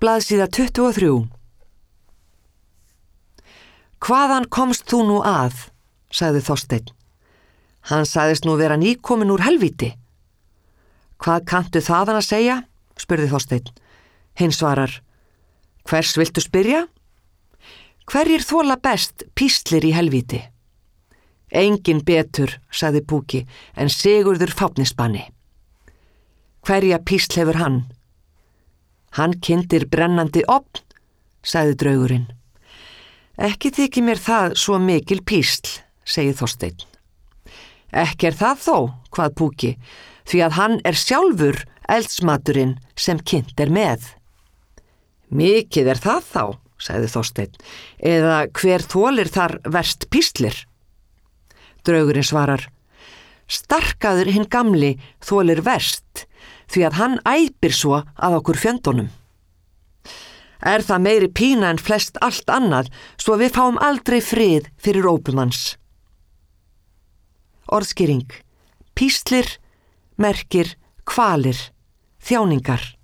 Blaðsíða 23. Hvaðan komst þú nú að, sagði Þorsteinn. Hann sagðist nú vera nýkominn úr helvíti. Hvað kanntu þaðan að segja, spurði Þorsteinn. Hinn svarar, hvers viltu spyrja? Hverjir þola best píslir í helvíti? Engin betur, sagði Púki, en Sigurður Fáfnisbanni. Hverja písl hefur hann? Hann kyndir brennandi ofn, sagði draugurinn. Ekki þykir mér það svo mikil písl, segir Þorsteinn. Ekki það þó, hvað Púki, því að hann sjálfur eldsmaturinn sem kynnt með. Mikið það þá, sagði Þorsteinn, eða hver þolir þar verst píslir? Draugurinn svarar, Starkaður hinn gamli þolir verst, því að hann æpir svo að okkur fjöndunum. Það meiri pína en flest allt annað, svo við fáum aldrei frið fyrir ópumanns. Orðskýring. Píslir merkir kvalir, þjáningar.